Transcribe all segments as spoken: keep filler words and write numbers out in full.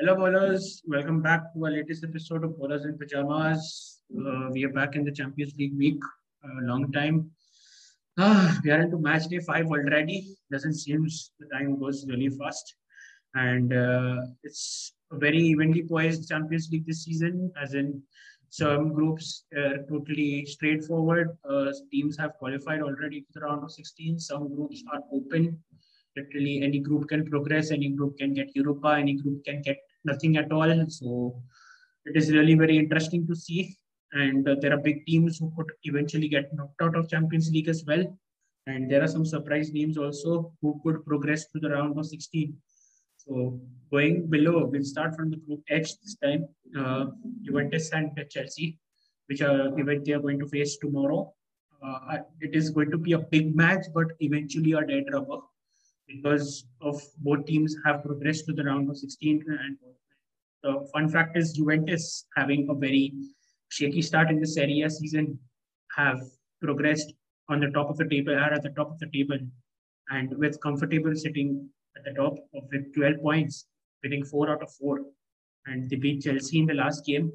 Hello, bowlers. Welcome back to our latest episode of Bowlers in Pajamas. Uh, we are back in the Champions League week. A long time. Ah, we are into match day five already. Doesn't seem the time goes really fast. And uh, it's a very evenly poised Champions League this season, as in some groups are totally straightforward. Uh, teams have qualified already to the round of sixteen. Some groups are open. Literally, any group can progress, any group can get Europa, any group can get nothing at all. So it is really very interesting to see. And uh, there are big teams who could eventually get knocked out of Champions League as well. And there are some surprise teams also who could progress to the round of sixteen. So going below, we'll start from the group H this time. Uh, Juventus and Chelsea, which are event they are going to face tomorrow. Uh, it is going to be a big match, but eventually a dead rubber because of both teams have progressed to the round of sixteen. And the fun fact is Juventus, having a very shaky start in the Serie A season, have progressed on the top of the table, are at the top of the table, and with comfortable sitting at the top of with twelve points, winning four out of four. And they beat Chelsea in the last game.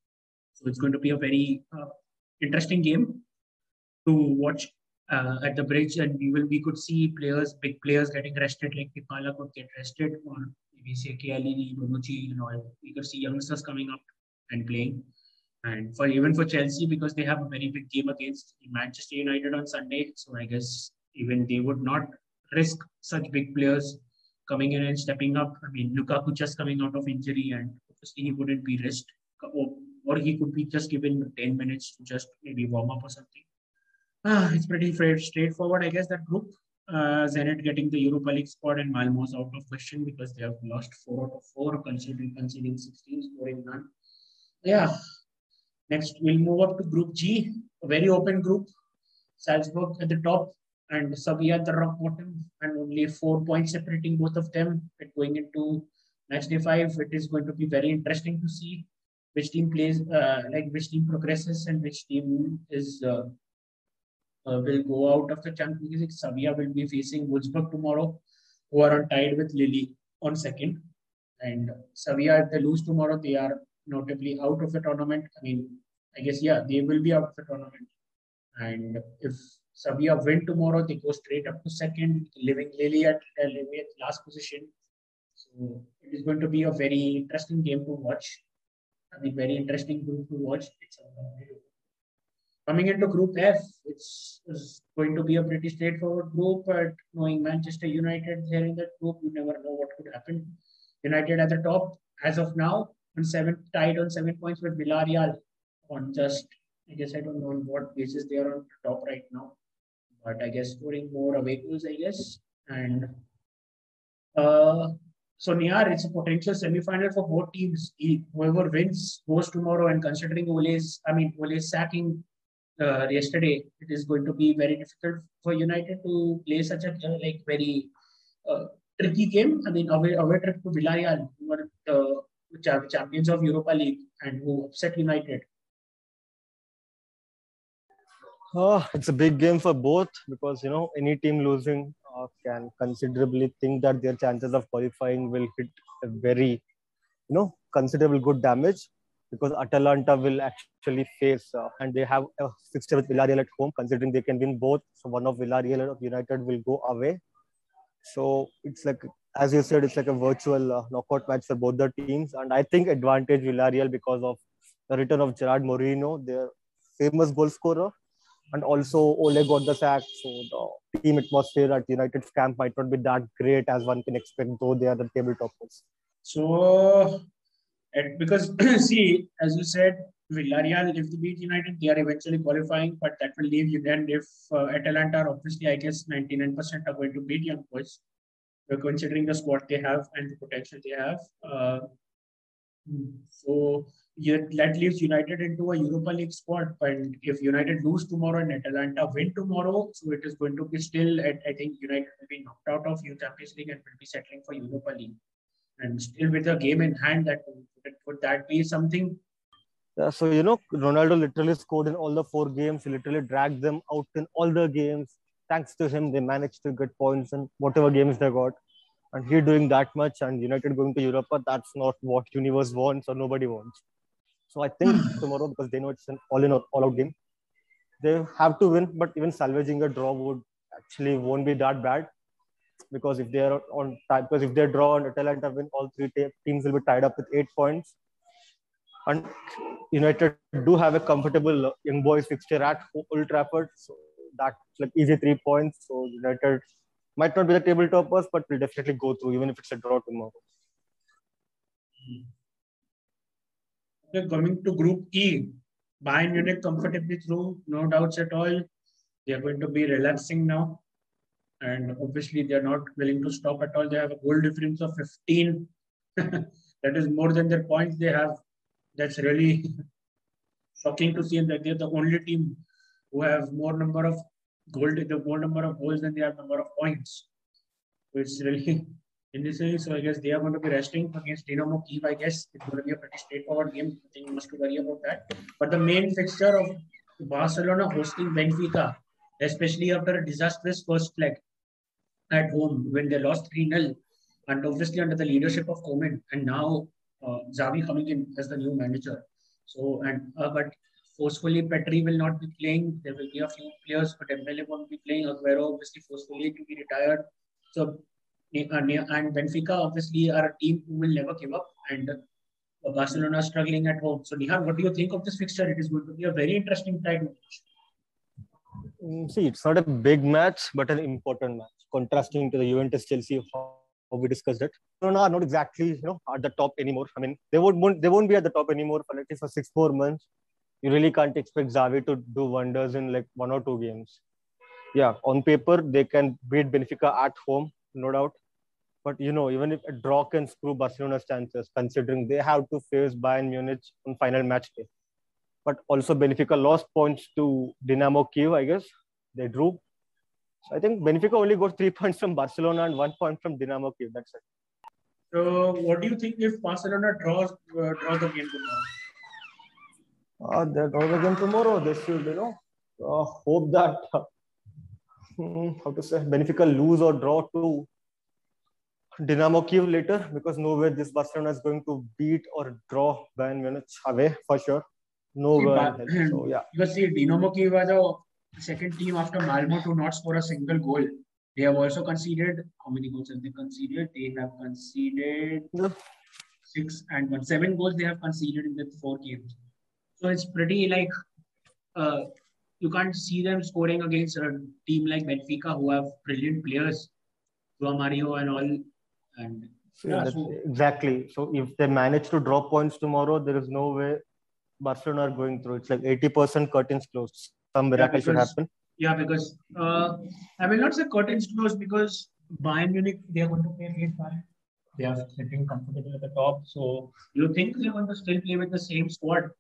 So it's going to be a very uh, interesting game to watch uh, at the bridge, and we will we could see players, big players, getting rested. Like Dybala could get rested, or maybe say Chiellini, Bonucci, and all. We could see youngsters coming up and playing. And for even for Chelsea, because they have a very big game against Manchester United on Sunday, so I guess even they would not risk such big players coming in and stepping up. I mean, Lukaku just coming out of injury, and obviously he wouldn't be risked, or, or he could be just given ten minutes to just maybe warm up or something. Ah, it's pretty straightforward, I guess, that group. Uh, Zenit getting the Europa League spot and Malmo's out of question because they have lost four out of four, considering conceding sixteen, scoring none. Yeah. Next, we'll move up to Group G, a very open group. Salzburg at the top and Sevilla at the rock bottom, and only four points separating both of them. And going into match day five, it is going to be very interesting to see which team plays, uh, like which team progresses and which team is uh, uh, will go out of the Champions League. Sevilla will be facing Wolfsburg tomorrow, who are on tied with Lille on second. And Sevilla, if they lose tomorrow, they are notably out of the tournament. I mean, I guess, yeah, they will be out of the tournament. And if Sevilla win tomorrow, they go straight up to second, leaving Lille at, uh, at last position. So it is going to be a very interesting game to watch. I mean, very interesting group to watch. It's a Coming into Group F, it's, it's going to be a pretty straightforward group, but knowing Manchester United here in that group, you never know what could happen. United at the top as of now, on seven, tied on seven points with Villarreal on just, I guess I don't know on what basis they are on the top right now, but I guess scoring more away goals, I guess. And uh, so, Niyar, it's a potential semi-final for both teams. Whoever wins goes tomorrow, and considering Ole's, I mean, Ole's sacking uh, yesterday, it is going to be very difficult for United to play such a uh, like very uh, tricky game. I mean, away away trip to Villarreal, who were the champions of Europa League and who upset United. Oh, it's a big game for both because, you know, any team losing uh, can considerably think that their chances of qualifying will hit a very, you know, considerable good damage because Atalanta will actually face uh, and they have a fixture with Villarreal at home, considering they can win both. So one of Villarreal or United will go away. So it's like, as you said, it's like a virtual uh, knockout match for both the teams. And I think advantage Villarreal because of the return of Gerard Moreno, their famous goal scorer. And also Ole got the sack. So the team atmosphere at United's camp might not be that great as one can expect, though they are the table toppers. So, because see, as you said, Villarreal, if they beat United, they are eventually qualifying, but that will leave you then if uh, Atalanta, obviously, I guess ninety-nine percent are going to beat Young Boys, considering the squad they have and the potential they have. Uh, so yeah, that leaves United into a Europa League spot. But if United lose tomorrow and Atalanta win tomorrow, so it is going to be still, at, I think United will be knocked out of Champions League and will be settling for Europa League. And still with a game in hand, that would that be something? Yeah, so, you know, Ronaldo literally scored in all the four games. He literally dragged them out in all the games. Thanks to him, they managed to get points in whatever games they got. And he doing that much and United going to Europa, that's not what universe wants or nobody wants. So I think tomorrow, because they know it's an all-in all-out game, they have to win. But even salvaging a draw would actually won't be that bad, because if they are on time, because if they draw and Atalanta win, all three teams will be tied up with eight points. And United do have a comfortable young boys fixture at Old Trafford, so that's like easy three points. So United might not be the table toppers, but will definitely go through, even if it's a draw tomorrow. Okay, coming to Group E, Bayern Munich comfortably through, no doubts at all. They are going to be relaxing now. And obviously, they are not willing to stop at all. They have a goal difference of fifteen. That is more than their points they have. That's really shocking to see that they're the only team who have more number of goal, the more number of goals than they have number of points. So it's really insane. So I guess they are going to be resting against Dynamo Kyiv. I guess it's going to be a pretty straightforward game. Nothing much to worry about that. But the main fixture of Barcelona hosting Benfica, especially after a disastrous first leg at home when they lost three nil, and obviously under the leadership of Koeman, and now uh, Xavi coming in as the new manager. So and uh, but forcefully Petri will not be playing. There will be a few players, but Dembele won't be playing. Aguero obviously forcefully to be retired. So uh, and Benfica obviously are a team who will never give up, and uh, Barcelona struggling at home. So Nihal, what do you think of this fixture? It is going to be a very interesting time. See, it's not a big match, but an important match, contrasting to the Juventus Chelsea, how we discussed it. No, no, not exactly, you know, at the top anymore. I mean, they won't, won't they won't be at the top anymore for at least for six more months. You really can't expect Xavi to do wonders in like one or two games. Yeah, on paper they can beat Benfica at home, no doubt. But you know, even if a draw can screw Barcelona's chances, considering they have to face Bayern Munich on final match day. But also Benfica lost points to Dynamo Kyiv, I guess. They drew. So I think Benfica only got three points from Barcelona and one point from Dynamo Kyiv. That's it. So what do you think if Barcelona draws uh, draws the game tomorrow? Uh, they draw the game tomorrow. They should, you know, uh, hope that, uh, how to say, Benfica lose or draw to Dynamo Kyiv later, because no way this Barcelona is going to beat or draw Bayern Munich away for sure. No See, way. Ba- So yeah. Because see, Dynamo Kyiv was the second team after Malmo to not score a single goal. They have also conceded, how many goals have they conceded? They have conceded Yeah. six and one, seven goals they have conceded in the four games. So it's pretty like, uh, you can't see them scoring against a team like Benfica who have brilliant players, Joao Mario and all. And So, yeah, yeah, so, exactly. So if they manage to draw points tomorrow, there is no way Barcelona are going through. It's like eighty percent curtains closed. Some miracle yeah, should because, happen. yeah, because uh, I will not say curtains closed because Bayern Munich, they are going to play late Bayern. They are sitting comfortable at the top. So you think they're going to still play with the same squad?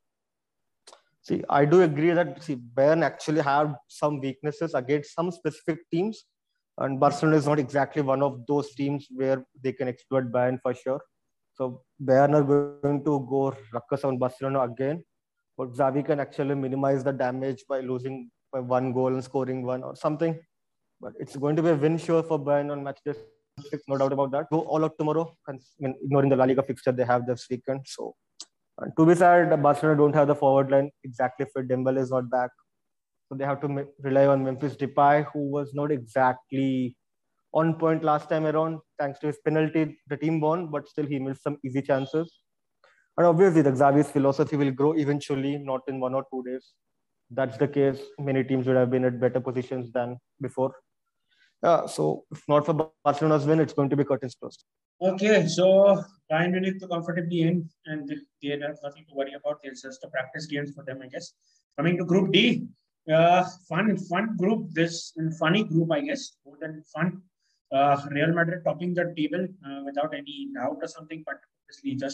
See, I do agree that see Bayern actually have some weaknesses against some specific teams, and Barcelona is not exactly one of those teams where they can exploit Bayern for sure. So Bayern are going to go ruckus on Barcelona again, but Xavi can actually minimize the damage by losing by one goal and scoring one or something. But it's going to be a win sure for Bayern on match day six, no doubt about that. Go all out tomorrow, I mean, ignoring the La Liga fixture they have this weekend. So, and to be sad, Barcelona don't have the forward line exactly fit. Dembele is not back, so they have to rely on Memphis Depay, who was not exactly on point last time around. Thanks to his penalty, the team won, but still he missed some easy chances. And obviously, the Xavi's philosophy will grow eventually, not in one or two days. That's the case. Many teams would have been at better positions than before. Yeah, so if not for Barcelona's win, it's going to be curtains closed. Okay, so Bayern Munich to comfortably in, and they have nothing to worry about. It's just a practice games for them, I guess. Coming to Group D, uh, fun, fun group. This funny group, I guess, more than fun. Uh, Real Madrid topping the table uh, without any doubt or something, but obviously just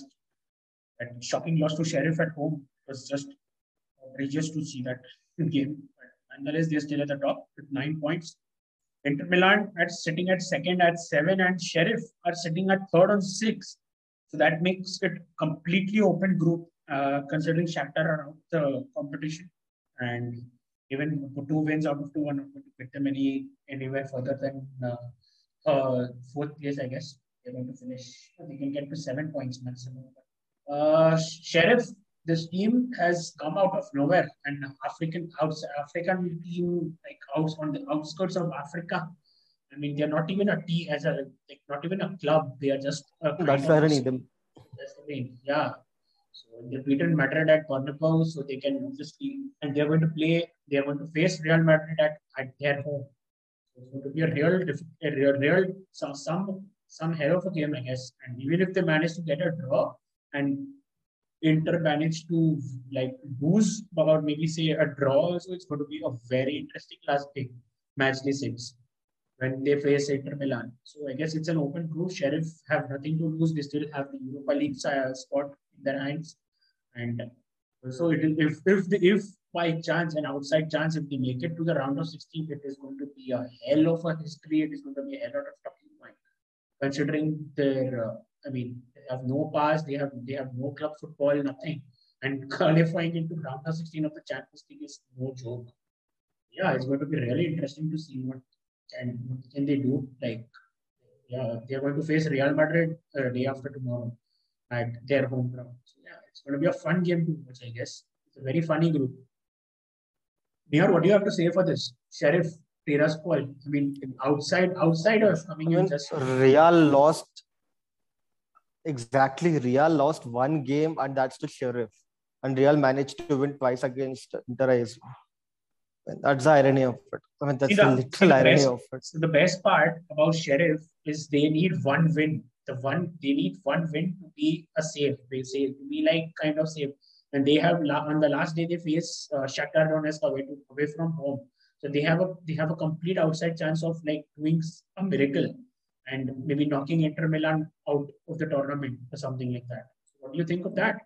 a shocking loss to Sheriff at home. It was just outrageous to see that game. But nonetheless, they're still at the top with nine points. Inter Milan are sitting at second at seven, and Sheriff are sitting at third on six. So that makes it completely open group, uh, considering Shakhtar are out the competition, and even two wins out of two are not going to get them any anywhere further than uh, uh, fourth place, I guess. they're going to finish. They can get to seven points maximum. Uh, Sheriff, this team has come out of nowhere, and African outs, African team like out on the outskirts of Africa. I mean, they're not even a team as a like not even a club. They are just a kind That's of. the irony. Them. That's the thing. Yeah. So they beaten Madrid at Bernabeu, so they can obviously, and they're going to play. They are going to face Real Madrid at, at their home. So it's going to be a real, a real, real some some some hell of a game, I guess. And even if they manage to get a draw, and Inter manage to like lose or maybe say a draw, so it's going to be a very interesting last day, match day six, when they face Inter Milan. So I guess it's an open group. Sheriff have nothing to lose. They still have the Europa League uh, spot in their hands, and so it is, if if the, if by chance an outside chance if they make it to the round of sixteen, it is going to be a hell of a history. It is going to be a hell of a talking point, considering their. Uh, I mean, they have no pass. They have they have no club football, nothing, and qualifying into round of sixteen of the Champions League is no joke. Yeah, it's going to be really interesting to see what and what can they do? Like, yeah, they're going to face Real Madrid uh, day after tomorrow at their home ground. So, yeah, it's going to be a fun game to watch, I guess. It's a very funny group. Nihar, what do you have to say for this? Sheriff, Tiraspol, I mean, outside outsiders coming I mean, in just. Real lost. Exactly, Real lost one game, and that's to Sheriff. And Real managed to win twice against Inter. That's the irony of it. I mean, that's See the, the literal see the irony best, of it. so the best part about Sheriff is they need one win. The one they need one win to be a safe. They say to be like kind of safe. And they have on the last day they face uh, Shakhtar Donetsk away to away from home. So they have a they have a complete outside chance of like doing a miracle and maybe knocking Inter Milan out of the tournament or something like that. So what do you think of that?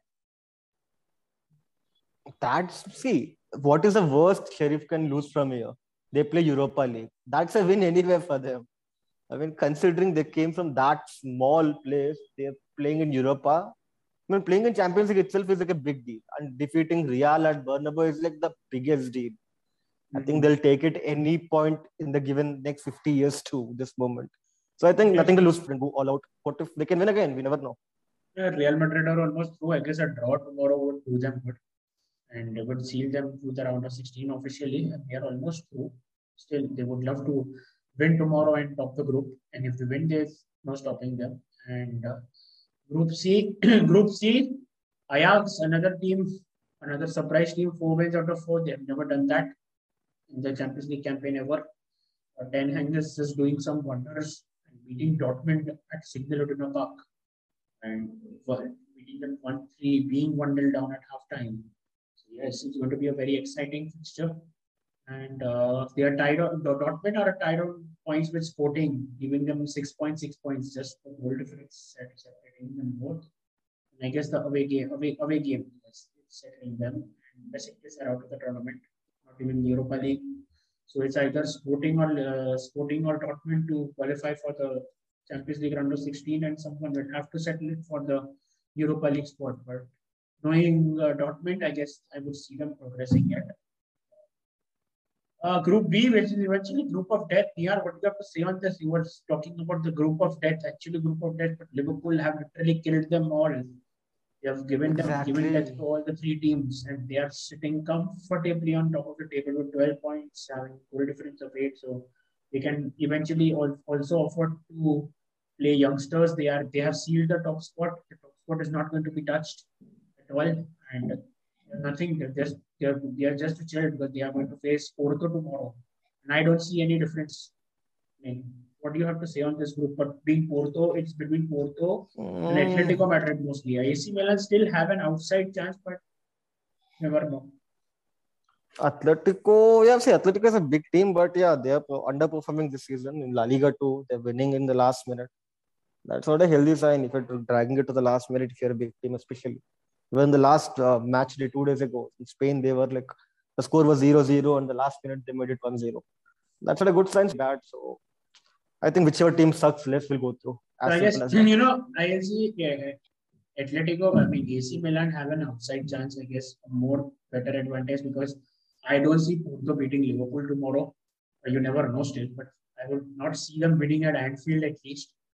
That's see, what is the worst Sheriff can lose from here? They play Europa League. That's a win anywhere for them. I mean, considering they came from that small place, they're playing in Europa. I mean, playing in Champions League itself is like a big deal. And defeating Real at Bernabeu is like the biggest deal. Mm-hmm. I think they'll take it any point in the given next fifty years to this moment. So I think nothing to lose and go all out. What if they can win again? We never know. Yeah, Real Madrid are almost through. I guess a draw tomorrow would do them good. And they would seal them to the round of sixteen officially. And they are almost through. Still, they would love to win tomorrow and top the group. And if they win, there's no stopping them. And uh, Group C, Group C, Ajax, another team, another surprise team, four wins out of four. They have never done that in the Champions League campaign ever. Uh, Ten Hag is just doing some wonders and beating Dortmund at Signal Iduna Park. And well, beating them one three, being one nil down at halftime. Yes, it's going to be a very exciting fixture. And uh, they are tied on, the Dortmund are tied on points with Sporting, giving them six point six points, just the goal difference separating them both. And I guess the away game, away, away game is settling them. And the Besiktas are out of the tournament, not even the Europa League. So it's either Sporting or uh, Sporting or Dortmund to qualify for the Champions League round of sixteen, and someone will have to settle it for the Europa League spot. But knowing uh, Dortmund, I guess I would see them progressing yet. Uh, group B, which is eventually group of death. Nihar, what do you have to say on this? You were talking about the group of death, actually group of death, but Liverpool have literally killed them all. They have given them exactly. given death to all the three teams, and they are sitting comfortably on top of the table with twelve points, having goal difference of eight. So they can eventually also afford to play youngsters. They are they have sealed the top spot. The top spot is not going to be touched at all, and nothing. They're just they're they are just chilled because they are going to face Porto tomorrow, and I don't see any difference. I mean, what do you have to say on this group? But being Porto, it's between Porto mm. and Atletico Madrid mostly. A C Milan still have an outside chance, but never know. Atletico, yeah, see, Atletico is a big team, but yeah, they are underperforming this season in La Liga too. They're winning in the last minute. That's not a healthy sign if you're dragging it to the last minute if you're a big team, especially. When the last uh, match day two days ago in Spain, they were like, the score was zero zero and the last minute they made it one zero. That's not a good sign. Bad. So I think whichever team sucks less will go through. So I guess, you know, I see yeah, Atletico, I mean, A C Milan have an outside chance, I guess, a more better advantage because I don't see Porto beating Liverpool tomorrow. You never know still, but I would not see them winning at Anfield at least.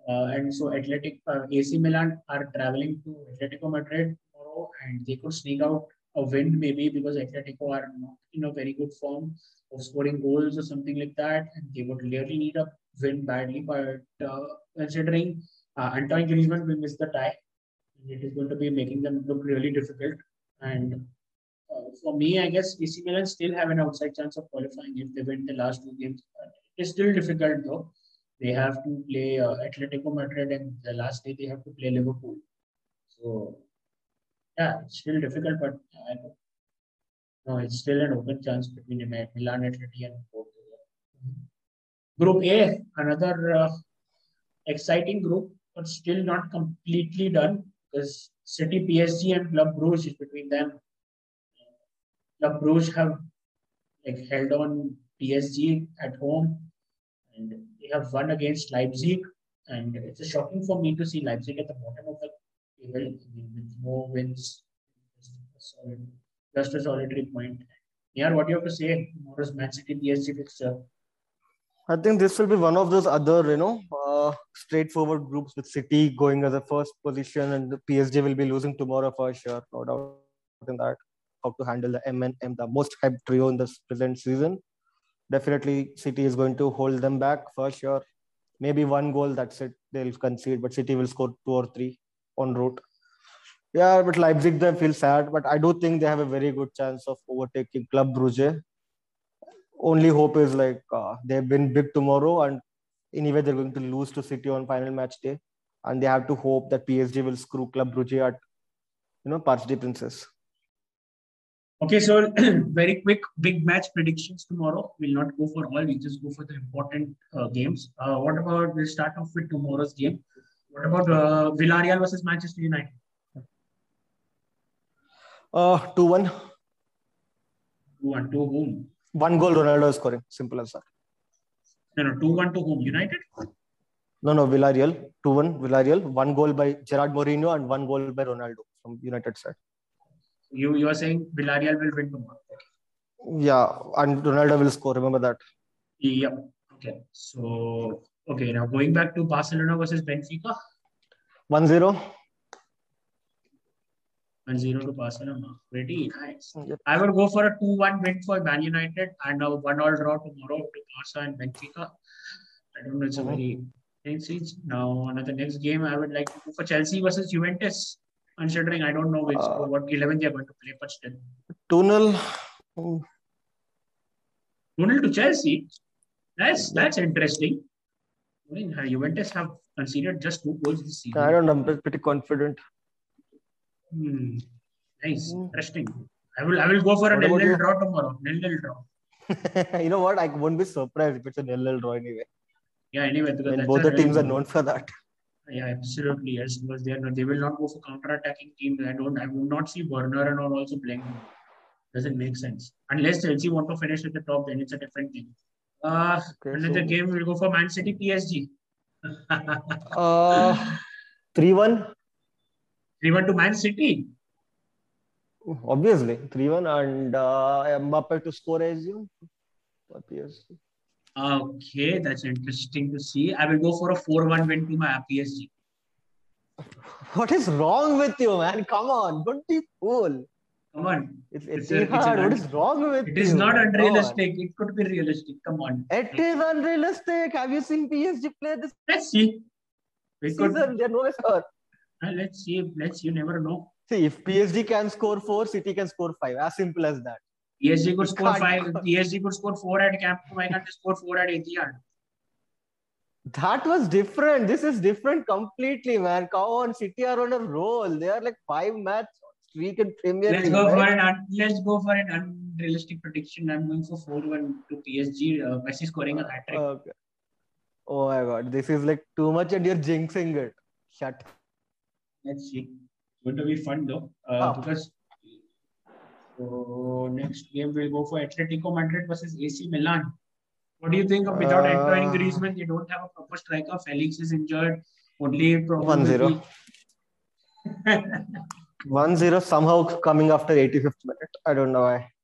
Uh, and so Athletic, uh, A C Milan are traveling to Atletico Madrid tomorrow, and they could sneak out a win maybe because Atletico are not in a very good form of scoring goals or something like that, and they would really need a win badly. But uh, considering uh, Antoine Griezmann will miss the tie, it is going to be making them look really difficult. And uh, for me, I guess A C Milan still have an outside chance of qualifying if they win the last two games. But it's still difficult though. They have to play uh, Atletico Madrid, and the last day they have to play Liverpool. So yeah, it's still difficult, but I don't know. It's still an open chance between Milan, Atleti, and Portugal. Group A, another uh, exciting group, but still not completely done because City, P S G, and Club Brugge is between them. Club Brugge have like held on P S G at home, and they have won against Leipzig. And it's a shocking for me to see Leipzig at the bottom of the table. I mean, with no wins, just a solid, just a solitary point. Yeah, what do you have to say? Tomorrow's Man City P S G fixture. I think this will be one of those other, you know, uh, straightforward groups with City going as a first position, and the P S G will be losing tomorrow for sure. No doubt in that. How to handle the M and M, the most hyped trio in this present season. Definitely, City is going to hold them back for sure. Maybe one goal, that's it. They'll concede, but City will score two or three en route. Yeah, but Leipzig, they feel sad, but I do think they have a very good chance of overtaking Club Brugge. Only hope is like uh, they win big tomorrow, and anyway they're going to lose to City on final match day, and they have to hope that P S G will screw Club Brugge at, you know, Parc des Princes. Okay, so very quick big match predictions tomorrow. We'll not go for all. We just go for the important uh, games. Uh, what about we'll start off with tomorrow's game? What about uh, Villarreal versus Manchester United? Uh, two one. Two one to whom? One goal Ronaldo is scoring. Simple as that. No, no, two one to whom? United? No, no, Villarreal. two one Villarreal. One goal by Gerard Mourinho and one goal by Ronaldo from United side. You you are saying Villarreal will win tomorrow? Okay. Yeah, and Ronaldo will score. Remember that. Yep. Okay. So okay, now going back to Barcelona versus Benfica. one zero. one zero to Barcelona. Pretty nice. Yep. I would go for a two one win for Man United and a one all draw tomorrow to Barca and Benfica. I don't know. It's a Mhm. very intense. Now, another next game, I would like to go for Chelsea versus Juventus. Considering I don't know which Uh, what eleven they are going to play, but still. two nil. two nil to Chelsea. That's Yep. that's interesting. I mean, Juventus have conceded just two goals this season. I don't know. I'm pretty confident. Hmm. Nice, Hmm. interesting. I will I will go for a What nil about nil you? draw tomorrow. Nil nil draw. You know what? I won't be surprised if it's a nil nil draw anyway. Yeah. Anyway, I because mean, that's both a the really teams are good. known for that. Yeah, absolutely yes. Because they are not, they will not go for counter-attacking teams. I don't. I would not see Werner and all also playing. Doesn't make sense unless Chelsea want to finish at the top. Then it's a different thing. Uh, Okay, another so game will go for Man City P S G. uh, three one. three one to Man City. Obviously, three one, and uh, Mbappe to score, I assume, for P S G. Okay, that's interesting to see. I will go for a four one win to my P S G. What is wrong with you, man? Come on, don't be fool. Come on. It's It's a, it's an Etihad. What un- is wrong with it is you? not man? Come on. unrealistic. It could be realistic. Come on. It is unrealistic. Have you seen P S G play this Let's see. We could. season? They're no sure. Uh, let's see. Let's see. You never know. See, if P S G can score four, City can score five. As simple as that. P S G could You score can't- five. P S G could score four at Camp Nou. Why can't they score four at Etihad? That was different. This is different completely, man. Come on, City are on a roll. They are like five match streak in Premier Let's League. go for right? an un- let's go for an unrealistic prediction. I'm going for four one to P S G. Uh, Messi scoring a hat trick. Okay. Oh my god, this is like too much, and you're jinxing it. Shut. Let's see. It's going to be fun though, uh, Ah. because so next game we'll go for Atletico Madrid versus A C Milan. What do you think of without Antoine Uh, Griezmann? They don't have a proper striker. Felix is injured. Only problem one will zero. be one zero somehow coming after eighty-fifth minute. I don't know why.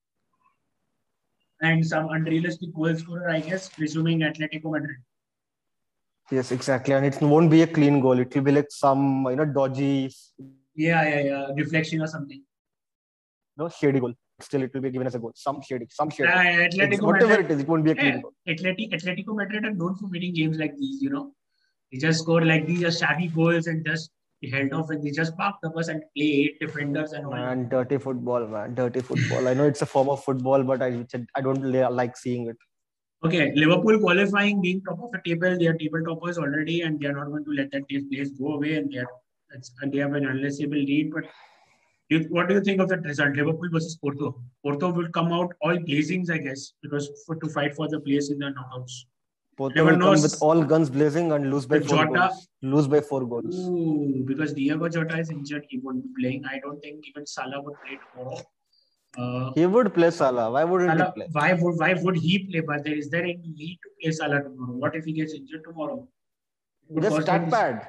and some unrealistic goal scorer, I guess, presuming Atletico Madrid. Yes, exactly. And it won't be a clean goal. It will be like some, you know, dodgy, Yeah, yeah, yeah. Deflection or something. no, shady goal. Still, it will be given as a goal. Some shady, some shady. Uh, It's, Atletico whatever Madrid. it is, it won't be a clean Yeah, goal. Atleti, Atletico Madrid are known for winning games like these. You know, they just score like these, just shabby goals and just held off, and they just parked the bus and play eight defenders and all. Man, dirty football, man, dirty football. I know it's a form of football, but I I don't li- like seeing it. Okay, Liverpool qualifying, being top of the table, they are table toppers already, and they are not going to let that place go away, and they are and they have an unlessable lead. But you, what do you think of that result, Liverpool versus Porto? Porto will come out all blazings, I guess, because for to fight for the place in the knockouts. Porto Never will come with knows all guns blazing and lose by with four Jota. goals. Lose by four goals. Ooh, because Diego Jota is injured, he won't be playing. I don't think even Salah would play tomorrow. Uh, he would play Salah. Why wouldn't Salah, he play? Why would why would he play? But there is there any need to play Salah tomorrow? What if he gets injured tomorrow? Just stat pad,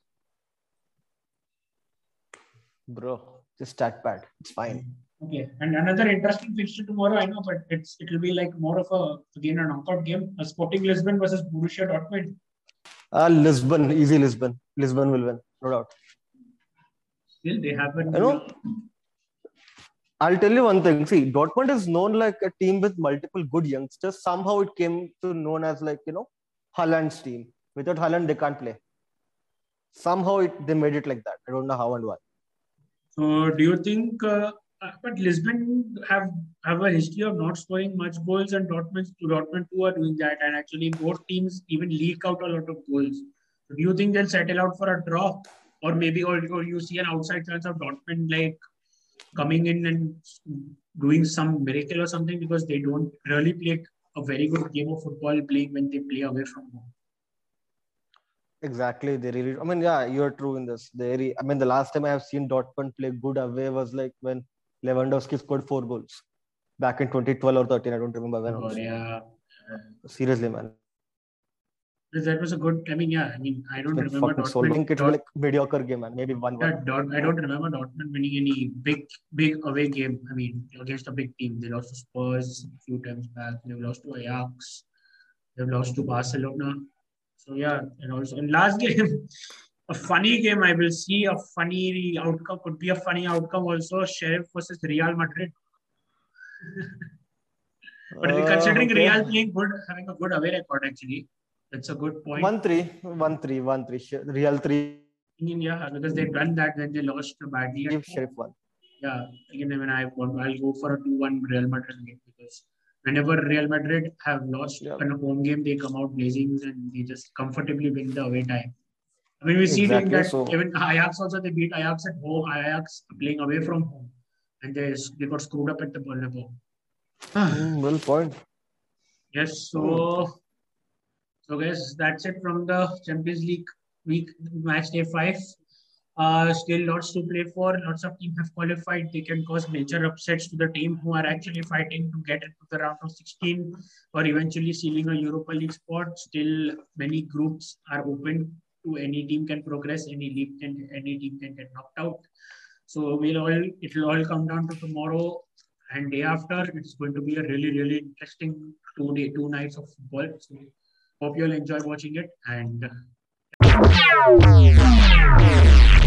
bro. Just stat pad. It's fine. Okay, and another interesting fixture tomorrow. I know, but it's it will be like more of a again a knockout game. A Sporting Lisbon versus Borussia Dortmund. Uh, Lisbon, easy Lisbon. Lisbon will win, no doubt. Still, they haven't. You know, I'll tell you one thing. See, Dortmund is known like a team with multiple good youngsters. Somehow it came to known as like, you know, Haaland's team. Without Haaland, they can't play. Somehow it, they made it like that. I don't know how and why. So, do you think? Uh, but Lisbon have have a history of not scoring much goals, and Dortmund Dortmund too are doing that. And actually, both teams even leak out a lot of goals. So do you think they'll settle out for a draw, or maybe or, or you see an outside chance of Dortmund like coming in and doing some miracle or something, because they don't really play a very good game of football playing when they play away from home. Exactly. They really, I mean, yeah, you're true in this. They really, I mean, the last time I have seen Dortmund play good away was like when Lewandowski scored four goals back in twenty twelve or thirteen. I don't remember when. Oh, yeah. Seriously, man. That was a good. I mean, yeah. I mean, I don't remember Dortmund. So long, it's Dort- like mediocre game, man. Maybe one. Yeah, Dort- I don't remember Dortmund winning any big, big away game. I mean, against a big team, they lost to Spurs a few times back. They've lost to Ajax. They've lost to Barcelona. So yeah, and also in last game, a funny game. I will see a funny outcome. Could be a funny outcome also. Sheriff versus Real Madrid. But uh, considering okay. Real playing good, having a good away record actually. That's a good point. One three, one three, one three. Real three. Yeah, because they've done that when they lost badly. Give Sheriff one. Yeah, again, when I want, I'll go for a two one Real Madrid game, because whenever Real Madrid have lost yeah. in a home game, they come out blazing and they just comfortably win the away time. I mean, we see exactly that so. Even Ajax also, they beat Ajax at home. Ajax playing away from home, and they they got screwed up at the Bernabeu. mm, well point. Yes, so. Mm. So guys, that's it from the Champions League week match day five. Uh, still lots to play for. Lots of teams have qualified. They can cause major upsets to the team who are actually fighting to get into the round of sixteen or eventually sealing a Europa League spot. Still, many groups are open to any team can progress. Any league can, any team can get knocked out. So we'll all it will all come down to tomorrow and day after. It's going to be a really really interesting two day two nights of football. So, hope you'll enjoy watching it and